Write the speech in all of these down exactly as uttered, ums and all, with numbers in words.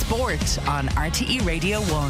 Sport on R T E Radio one.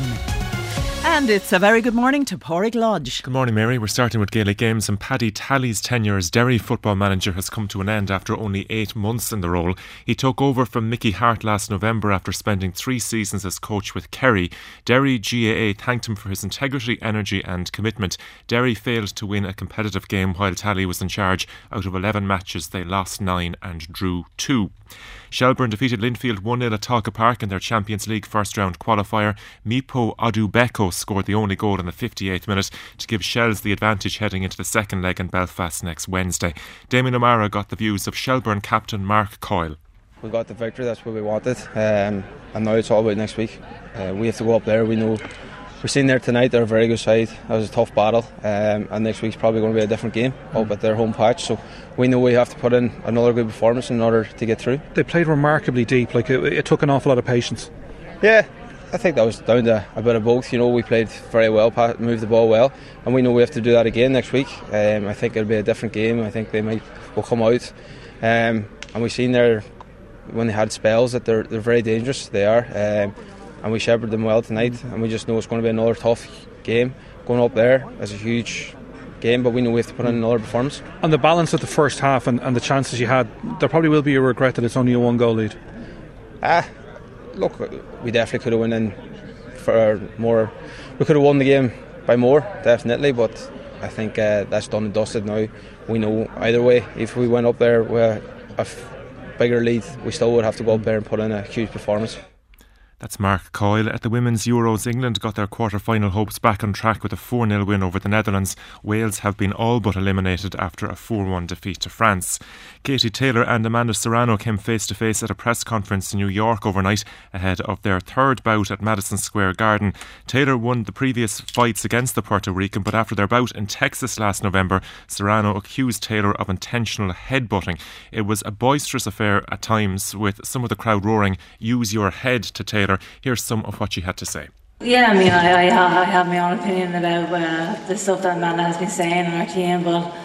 And it's a very good morning to Pádraig Lodge. Good morning, Mary. We're starting with Gaelic Games, and Paddy Talley's tenure as Derry football manager has come to an end after only eight months in the role. He took over from Mickey Hart last November after spending three seasons as coach with Kerry. Derry G A A thanked him for his integrity, energy and commitment. Derry failed to win a competitive game while Talley was in charge. Out of eleven matches, they lost nine and drew two. Shelbourne defeated Linfield one nil at Talca Park in their Champions League first round qualifier. Mipo Odubeko scored the only goal in the fifty-eighth minute to give Shells the advantage heading into the second leg in Belfast next Wednesday. Damien O'Mara got the views of Shelbourne captain Mark Coyle. We got the victory, that's what we wanted, um, and now it's all about next week. Uh, we have to go up there. We know we're seeing there tonight, they're a very good side. That was a tough battle, um, and next week's probably going to be a different game up at their home patch, so we know we have to put in another good performance in order to get through. They played remarkably deep, like it, it took an awful lot of patience. Yeah, I think that was down to a bit of both. You know, we played very well, moved the ball well, and we know we have to do that again next week. Um, I think it'll be a different game. I think they might will come out, um, and we've seen there when they had spells that they're they're very dangerous. They are, um, and we shepherded them well tonight. And we just know it's going to be another tough game. Going up there is a huge game, but we know we have to put in another performance. On the balance of the first half and, and the chances you had, there probably will be a regret that it's only a one goal lead. Ah. Look, we definitely could have won in for more. We could have won the game by more, definitely, but I think uh, that's done and dusted now. We know either way, if we went up there with a f- bigger lead, we still would have to go up there and put in a huge performance. That's Mark Coyle. At the Women's Euros, England got their quarter-final hopes back on track with a four nil win over the Netherlands. Wales have been all but eliminated after a four one defeat to France. Katie Taylor and Amanda Serrano came face-to-face at a press conference in New York overnight ahead of their third bout at Madison Square Garden. Taylor won the previous fights against the Puerto Rican, but after their bout in Texas last November, Serrano accused Taylor of intentional headbutting. It was a boisterous affair at times, with some of the crowd roaring, "Use your head," to Taylor. Here's some of what she had to say. Yeah, I mean, I, I, I have my own opinion about uh, the stuff that Amanda has been saying on our team, but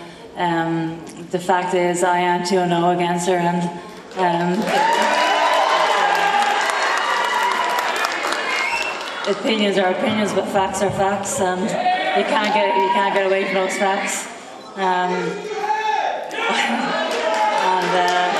um, the fact is I am two and oh against her, and um, opinions are opinions, but facts are facts, and you can't get you can't get away from those facts. Um, and uh,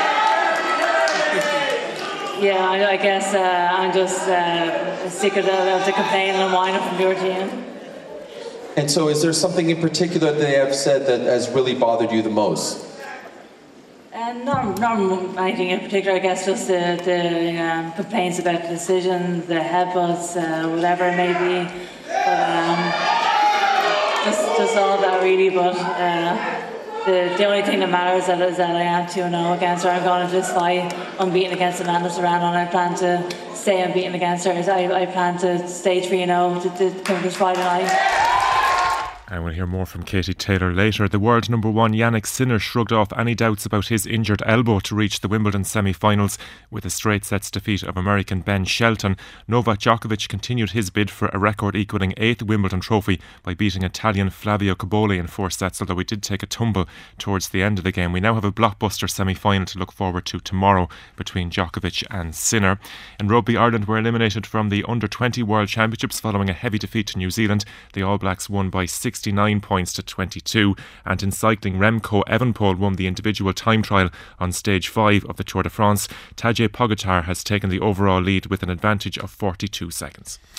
Yeah, I, I guess uh, I'm just uh, sick of the, of the complaining and whining from your team. And so is there something in particular they have said that has really bothered you the most? Uh, not, not anything in particular, I guess just the, the um, complaints about the decisions, the headbutts, uh, whatever it may be. But, um, just, just all that really, but uh, The, the only thing that matters is that, is that I am two and oh against her. I'm going to just fight unbeaten against Amanda Serrano, and I plan to stay unbeaten against her. I, I plan to stay three and oh to, to come this Friday night. And we'll hear more from Katie Taylor later. The world number one Yannick Sinner shrugged off any doubts about his injured elbow to reach the Wimbledon semi-finals with a straight sets defeat of American Ben Shelton. Novak Djokovic continued his bid for a record-equalling eighth Wimbledon trophy by beating Italian Flavio Cobolli in four sets, although he did take a tumble towards the end of the game. We now have a blockbuster semi-final to look forward to tomorrow between Djokovic and Sinner. In rugby, Ireland were eliminated from the under twenty World Championships following a heavy defeat to New Zealand. The All Blacks won by sixty-nine points to twenty-two. And in cycling, Remco Evenepoel won the individual time trial on stage five of the Tour de France. Tadej Pogačar has taken the overall lead with an advantage of forty-two seconds.